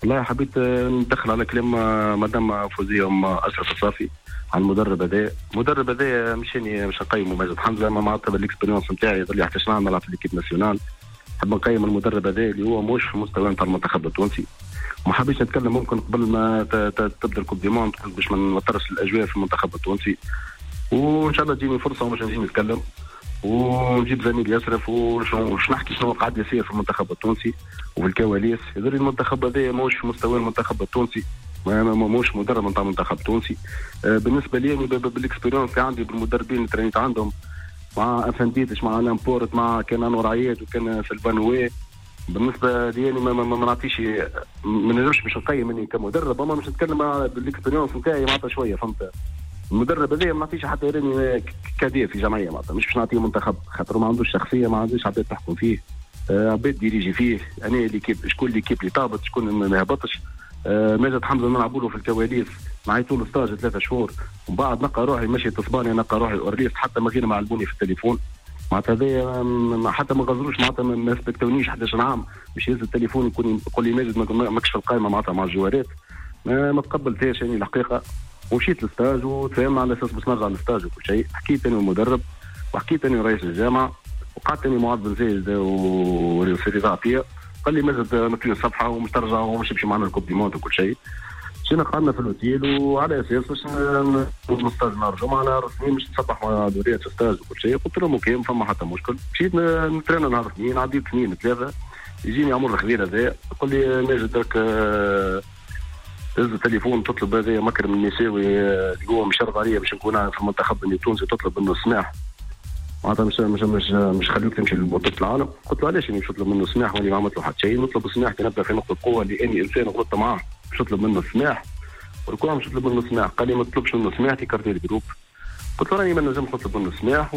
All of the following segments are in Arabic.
والله حبيت ندخل على كلام مدام فوزية أشرف الصافي على المدرب هذا. المدرب هذا مش نقيمه ماجد حمزة، ما معناتها بالاكسبيريونس نتاعي اللي حتى شنو نلعب في ليكيب ناسيونال. نحب نقيم المدرب هذا اللي هو مش في مستوى نتاع المنتخب التونسي. وما حبيتش نتكلم ممكن قبل ما تبدا الكوب دي موند باش ما نوترش الاجواء في المنتخب التونسي. وان شاء الله تجيني فرصه ومش نجي نتكلم ونجيب زميل يسرف وش نحكي شنو قاعد يصير في المنتخب التونسي وفي الكواليس. يدري المنتخب هذا ماهوش في مستوى المنتخب التونسي، ماهوش مدرب نتاع المنتخب التونسي. بالنسبه لي بالاكسبيريونس اللي عندي بالمدربين اللي ترينيت عندهم مع افنديتش مع لامبورت مع كان انور عياد وكان سلفانوي. بالنسبه لي يعني ما نعطيش، ما نجمش باش نقيم اني كمدرب، اما مش نتكلم بالاكسبيريونس نتاعي معناتها شويه. فهمت؟ المدرب هذا ما نعطيش حتى يراني كادير في جمعيه معناتها، مش باش نعطيه منتخب خاطر ما عندوش شخصيه، ما عندوش عباد تحكم فيه، عباد ديريجي فيه. انا اللي كيف شكون اللي كيف اللي طابت شكون ما هبطش. ماجد حمزه نلعبوا له في الكواليس نعيطوا له ستاج 3 شهور ومن بعد نلقى روحي ماشي تصباني، نلقى روحي اورليست حتى ما غير معلموني في التليفون معناتها هذا حتى ما غزروش معناتها ما سبكتونيش 11 عام باش يهز التليفون يقول لي ماجد ماكش في القائمه معناتها مع الجوارات. ما تقبلتهاش يعني الحقيقه. ومشيت للستاج وتفاهمنا على اساس باش نرجع للستاج وكل شيء. حكيت انا المدرب وحكيت انا رئيس الجامعه وقعدت اني معاذ بن زايد ورئيس عطيه. قال لي ماجد نطوي الصفحه ومش ترجع ومش يمشي معنا الكوب دي مونت وكل شيء. مشينا قعدنا في الاوتيل وعلى اساس باش نستاج نرجع معنا رسمي باش نصبح مع دوريات الستاج وكل شيء. قلت لهم اوكي ما فما حتى مشكل. مشيت نترينا نهار اثنين، عديت اثنين ثلاثه يجيني عمر الخبير هذا يقول لي ماجد درك تهز التليفون تطلب هذا مكرم النساوي اللي هو مشرف عليا باش نكون في المنتخب التونسي تطلب منه السماح معناتها مش خليك تمشي لبطولة العالم. قلت له علاش اني مش نطلب منه السماح واني ما عملت له حتى شيء؟ نطلب السماح كي نبدا في نقطه قوه اللي اني انسان غلطت معاه مش نطلب منه السماح. والكل مش نطلب منه السماح. قال لي ما تطلبش منه السماح تكرتي الجروب. قلت له راني ما نجمش نطلب منه السماح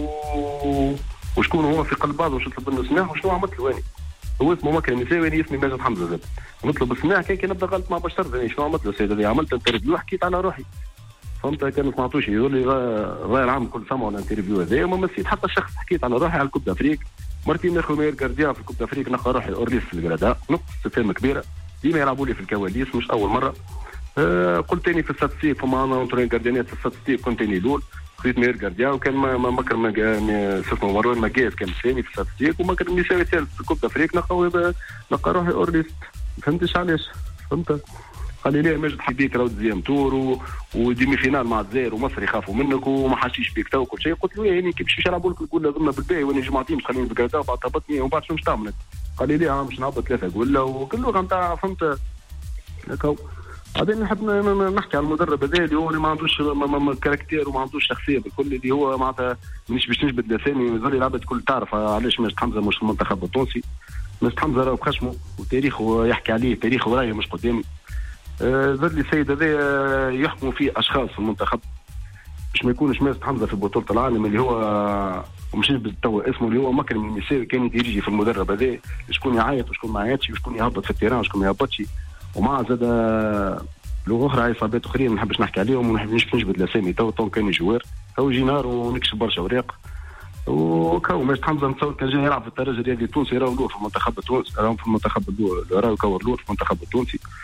وشكون هو في قلب بعض مش نطلب منه السماح وشنو عملت له اني. هو اسمه مكرم النساوي انا اسمي ماجد حمزه زاد ونطلب السماح كي نبدا غلط مع بشر ثاني. شنو عملت له السيد هذا؟ عملت انترفيو حكيت على روحي. فهمت؟ كان ما سمعتوش يقول لي الراي العام كل سمعوا الانترفيو هذا وما مسيت حتى شخص. حكيت على روحي على الكوب دافريك مرتين ناخذ مير جارديان في الكوب دافريك نلقى روحي اورليس في الجرادا نقطه استفهام كبيره ديما يلعبوا لي في الكواليس مش اول مره. قلت اني في الستاتستيك فما نونترين جارديانات في الستاتستيك كنت اني الاول خذيت مير جارديان وكان مكرم اسمه مروان مقاس كان الثاني في الستاتستيك ومكرم النساوي الثالث في الكوب دافريك نلقى روحي اورليس. فهمتش علاش؟ فهمت؟ قال لي ليه ماجد حبيك راهو ديزيام تور وديمي فينال مع الجزائر ومصر يخافوا منك وما حاشيش بيك تو وكل شيء. قلت له يعني كي باش يلعبوا لك تقول لازمنا بالباهي وانا جماعتي مش خليني بالكذا وبعد هبطني ومن بعد شنو باش تعمل؟ قال لي ليه مش نهبط 3 جول وكل لغه نتاع فهمت هكا. بعدين نحب نحكي على المدرب هذا اللي هو ما عندوش كاركتير وما عندوش شخصيه بالكل اللي هو معناتها مانيش باش نجبد الاسامي ويظل العباد الكل تعرف علاش ماجد حمزه مش في المنتخب التونسي. ماجد حمزه راهو بخشمه وتاريخه يحكي عليه تاريخه راهي مش قدامي. ظل السيد هذا يحكموا فيه اشخاص في المنتخب باش ما يكونش ماجد حمزه في بطوله العالم اللي هو ومش تو اسمه اللي هو مكرم النساوي كان يجي في المدرب هذا شكون يعيط وشكون ما يعيطش وشكون يهبط في التيران وشكون ما يهبطش. ومع زاد لغه اخرى عصابات اخرين ما نحبش نحكي عليهم وما نحبش نجبد الاسامي تو كان جوار هو يجي نهار ونكشف برشا اوراق. وكاو ماجد حمزه نتصور كان جاي يلعب في الدرجه الرياضي التونسي راهو في المنتخب التونسي راهو في المنتخب راهو كور في المنتخب التونسي.